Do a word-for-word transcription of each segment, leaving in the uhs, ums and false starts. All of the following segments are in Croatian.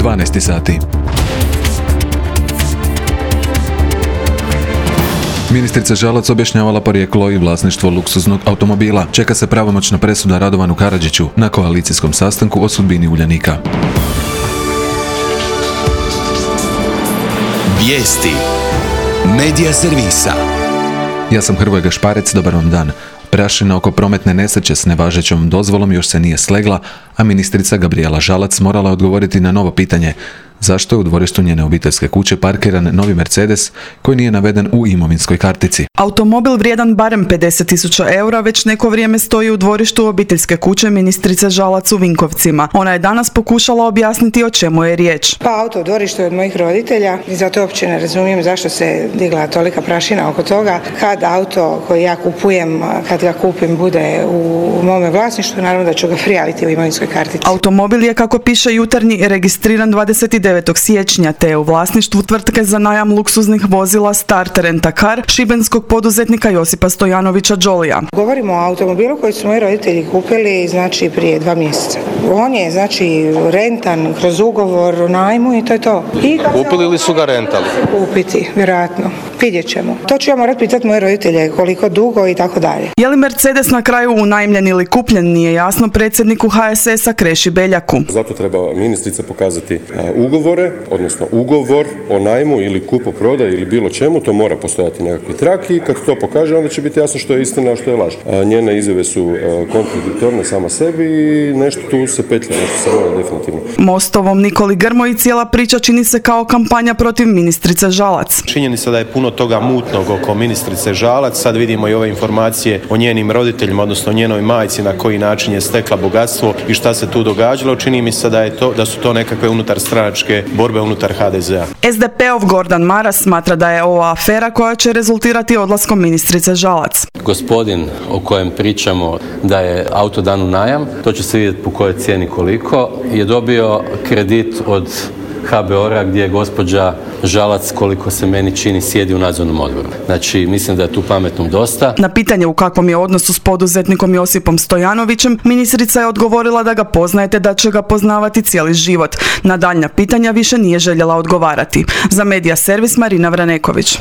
dvanaest sati. Ministrica Žalac objašnjavala porijeklo i vlasništvo luksuznog automobila. Čeka se pravomoćna presuda Radovanu Karadžiću na koalicijskom sastanku o sudbini Uljanika. Vijesti Medija servisa. Ja sam Hrvoje Gašparec, dobar vam dan. Prašina oko prometne nesreće s nevažećom dozvolom još se nije slegla, a ministrica Gabrijela Žalac morala odgovoriti na novo pitanje. Zašto je u dvorištu njene obiteljske kuće parkiran novi Mercedes koji nije naveden u imovinskoj kartici? Automobil vrijedan barem pedeset tisuća eura već neko vrijeme stoji u dvorištu obiteljske kuće ministrice Žalac u Vinkovcima. Ona je danas pokušala objasniti o čemu je riječ. Pa auto u dvorištu je od mojih roditelja i zato uopće ne razumijem zašto se digla tolika prašina oko toga. Kad auto koji ja kupujem, kad ga kupim bude u mome vlasništvu, naravno da ću ga prijaviti u imovinskoj kartici. Automobil je, kako piše Jutarnji, registriran dvadeset devetog siječnja te je u vlasništvu tvrtke za najam luksuznih vozila Start Rent a Car šibenskog poduzetnika Josipa Stojanovića Đolija. Govorimo o automobilu koji su moji roditelji kupili znači prije dva mjeseca. On je znači rentan kroz ugovor o najmu i to je to. I kupili ili su ga rentali? Kupiti, vjerojatno. Vidjet ćemo. To ću ja morati pitati moje roditelje koliko dugo i tako dalje. Je li Mercedes na kraju unajmljen ili kupljen, nije jasno predsjedniku H S S-a Kreši Beljaku. Zato treba ministrica pokazati ugovore, odnosno ugovor o najmu ili kupoprodaji ili bilo čemu, to mora postojati nekakvi trak i kad to pokaže onda će biti jasno što je istina, a što je laž. A njene izjave su kontradiktorne sama sebi i nešto tu se petlja, nešto se mora definitivno. Mostovom Nikoli Grmoji cijela priča čini se kao kampanja protiv ministrice Žalac. Činjenica da je puno toga mutnog oko ministrice Žalac, sad vidimo i ove informacije o njenim roditeljima, odnosno njenoj majci, na koji način je stekla bogatstvo i šta se tu događalo. Čini mi se da je to, da su to nekakve unutar stranačke borbe unutar H D Z-a. S D P-ov Gordan Maras smatra da je ovo afera koja će rezultirati odlaskom ministrice Žalac. Gospodin o kojem pričamo da je auto dan u najam, to će se vidjeti po kojoj cijeni koliko, je dobio kredit od H B O R-a gdje je gospođa Žalac, koliko se meni čini, sjedi u nadzornom odboru. Znači, mislim da je tu pametnom dosta. Na pitanje u kakvom je odnosu s poduzetnikom Josipom Stojanovićem, ministrica je odgovorila da ga poznajete, da će ga poznavati cijeli život. Na daljnja pitanja više nije željela odgovarati. Za Medija servis Marina Vraneković.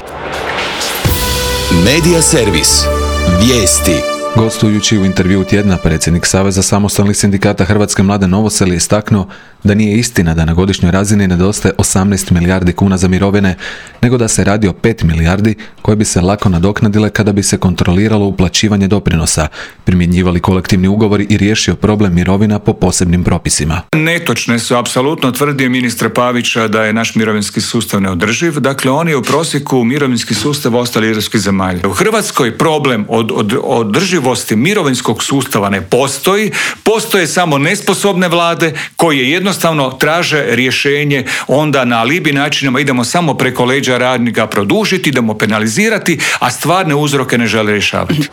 Medija servis. Vijesti. Gostujući u intervjuu tjedna, predsjednik Saveza samostalnih sindikata Hrvatske Mladen Novosel je istaknuo da nije istina da na godišnjoj razini nedostaje osamnaest milijardi kuna za mirovine, nego da se radi o pet milijardi koje bi se lako nadoknadile kada bi se kontroliralo uplaćivanje doprinosa, primjenjivali kolektivni ugovori i riješio problem mirovina po posebnim propisima. Netočne su apsolutno tvrdnje ministra Pavića da je naš mirovinski sustav neodrživ. Dakle, on je u prosjeku mirovinski sustav ostali europskih zemalja. U Hrvatskoj problem od, od održivosti mirovinskog sustava ne postoji. Postoje samo nesposobne vlade koje jednostavno traže rješenje onda na alibi načinima, idemo samo preko leđa radnika produžiti, idemo penalizirati, a stvarne uzroke ne žele rješavati.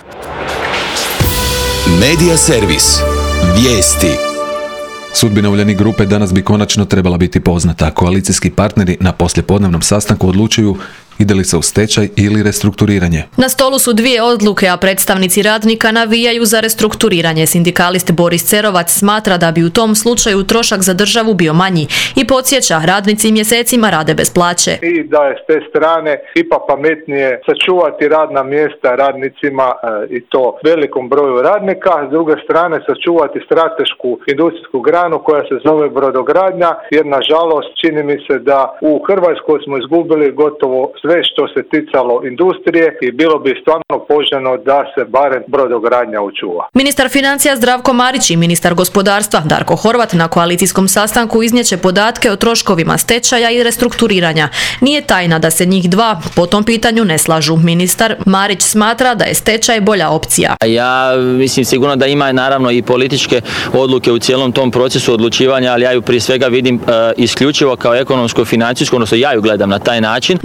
Medija servis. Vijesti. Sudbina Uljanik grupe danas bi konačno trebala biti poznata. Koalicijski partneri na poslijepodnevnom sastanku odlučuju ide li se u stečaj ili restrukturiranje. Na stolu su dvije odluke, a predstavnici radnika navijaju za restrukturiranje. Sindikalist Boris Cerovac smatra da bi u tom slučaju trošak za državu bio manji i podsjeća, radnici mjesecima rade bez plaće. I da je s te strane ipak pametnije sačuvati radna mjesta radnicima i to velikom broju radnika, s druge strane sačuvati stratešku industrijsku granu koja se zove brodogradnja, jer nažalost čini mi se da u Hrvatskoj smo izgubili gotovo sve što se ticalo industrije i bilo bi stvarno poželjno da se barem brodogradnja očuva. Ministar financija Zdravko Marić i ministar gospodarstva Darko Horvat na koalicijskom sastanku iznijeće podatke o troškovima stečaja i restrukturiranja. Nije tajna da se njih dva po tom pitanju ne slažu. Ministar Marić smatra da je stečaj bolja opcija. Ja mislim sigurno da ima naravno i političke odluke u cijelom tom procesu odlučivanja, ali ja ju prije svega vidim uh, isključivo kao ekonomsko-financijsko, odnosno ja ju gledam na taj način. Dok Horvat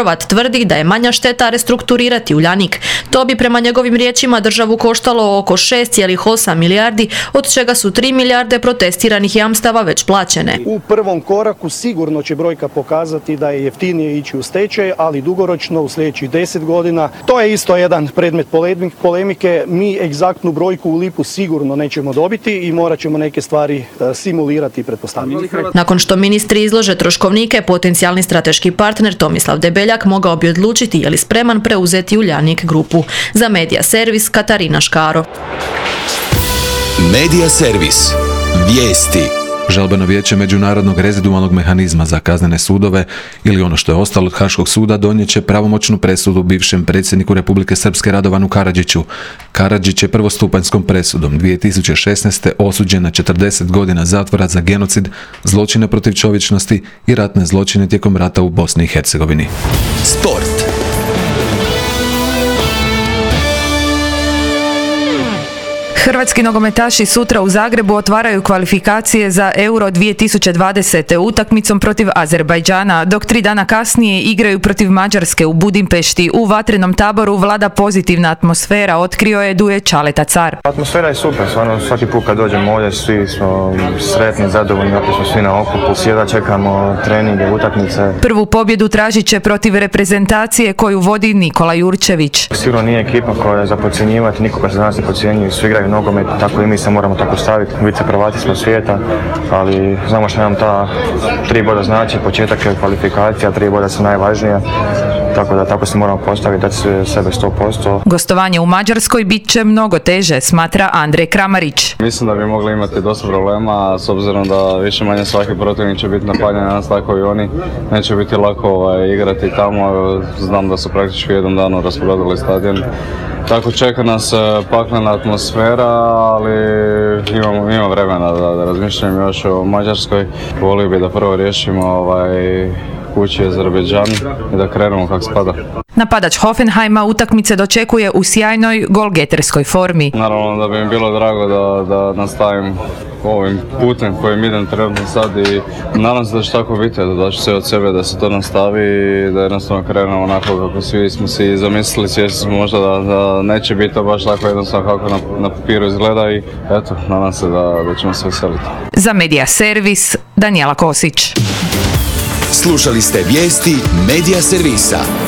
Horvat tvrdi da je manja šteta restrukturirati Uljanik. To bi prema njegovim riječima državu koštalo oko šest zarez osam milijardi, od čega su tri milijarde protestiranih jamstava već plaćene. U prvom koraku sigurno će brojka pokazati da je jeftinije ići u stečaj, ali dugoročno u sljedećih deset godina. To je isto jedan predmet polemike. Mi egzaktnu brojku u lipu sigurno nećemo dobiti i morat ćemo neke stvari simulirati i pretpostaviti. Nakon što ministri izlože troškovnike, potencijalni strateški partner Tomislav Debeljak mogao bi odlučiti je li spreman preuzeti Uljanik grupu. Za Medija servis Katarina Škaro. Medija servis. Vijesti. Žalbeno vijeće Međunarodnog rezidualnog mehanizma za kaznene sudove ili ono što je ostalo od Haškog suda donijet će pravomoćnu presudu bivšem predsjedniku Republike Srpske Radovanu Karadžiću. Karadžić je prvostupanjskom presudom dvije tisuće šesnaeste. osuđen na četrdeset godina zatvora za genocid, zločine protiv čovječnosti i ratne zločine tijekom rata u Bosni i Hercegovini. Sport. Hrvatski nogometaši sutra u Zagrebu otvaraju kvalifikacije za Euro dvije tisuće dvadesete. utakmicom protiv Azerbajdžana, dok tri dana kasnije igraju protiv Mađarske u Budimpešti. U vatrenom taboru vlada pozitivna atmosfera, otkrio je Duje Čaleta Car. Atmosfera je super, stvarno svaki put kad dođemo ovdje svi smo sretni, zadovoljni, opet smo svi na okupu, sjeda čekamo treninge, utakmice. Prvu pobjedu tražit će protiv reprezentacije koju vodi Nikola Jurčević. Sigurno nije ekipa koja je za podcjenjivati, nikoga se danas ne podcjenjuju, svi igraju nogomet, tako i mi se moramo tako staviti. Vice prvati smo svijeta, ali znamo što nam ta tri boda znači, početak je kvalifikacija, tri boda su najvažnija, tako da tako se moramo postaviti, dati sebe sto posto. Gostovanje u Mađarskoj bit će mnogo teže, smatra Andrej Kramarić. Mislim da bi mogli imati dosta problema, s obzirom da više manje svaki protivnik će biti napadnjen na nas, tako i oni. Neće biti lako ovaj, igrati tamo, znam da su praktički u jednom danu rasprodali stadion. Tako čeka nas paklena atmosfera, ali imamo, imamo vremena da, da razmišljam još o Mađarskoj. Volio bi da prvo riješimo ovaj, kući Azerbajdžan i da krenemo kako spada. Napadač Hoffenheima utakmice dočekuje u sjajnoj golgeterskoj formi. Naravno da bi mi bilo drago da, da nastavim ovim putem kojim idem trenutno sad i nadam se da će tako biti, da ću se od sebe da se to nastavi i da jednostavno krenemo onako kako svi smo si zamislili, svjesni smo možda da, da neće biti to baš tako jednostavno kako na, na papiru izgleda i eto, nadam se da, da ćemo se veseliti. Za Medija servis Danijela Kosić. Slušali ste vijesti Medija servisa.